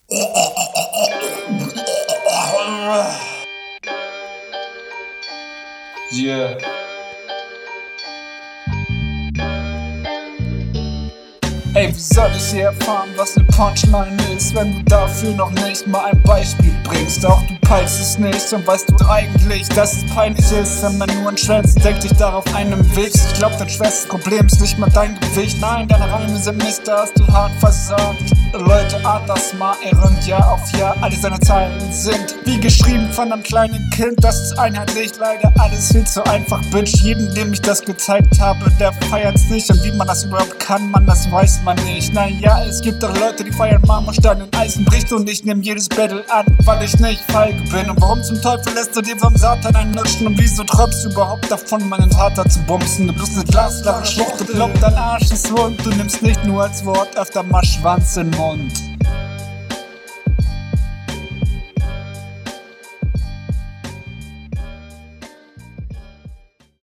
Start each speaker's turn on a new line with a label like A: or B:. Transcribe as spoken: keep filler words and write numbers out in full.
A: Yeah. Ey, wie soll ich hier erfahren, was ne Punchline ist, wenn du dafür noch nicht mal ein Beispiel bringst? Auch du peilst es nicht und weißt du eigentlich, dass es peinlich ist, wenn man nur ein Schwänzen denkt, dich darauf einem wichst. Ich glaub, dein schwerstes Problem ist nicht mal dein Gewicht. Nein, deine Reime sind Mist, da hast du hart versagt. Leute, Art das mal, errund Jahr auf Jahr. Alle seine Zeilen sind wie geschrieben von einem kleinen Kind. Das ist einheitlich, leider alles viel zu einfach, Bitch. Jedem, dem ich das gezeigt habe, der feiert's nicht. Und wie man das überhaupt kann, man, das weiß man nicht. Naja, es gibt doch Leute, die feiern Marmorstein in Eisen bricht. Und ich nehm jedes Battle an, weil ich nicht feige bin. Und warum zum Teufel lässt du dir vom Satan einen lutschen? Und wieso träumst du überhaupt davon, meinen Vater zu bumsen? Du bist eine glaslare Schlucht und lobt dein Arsch ist wund. Du nimmst nicht nur als Wort öfter mal Schwanz in den Mund.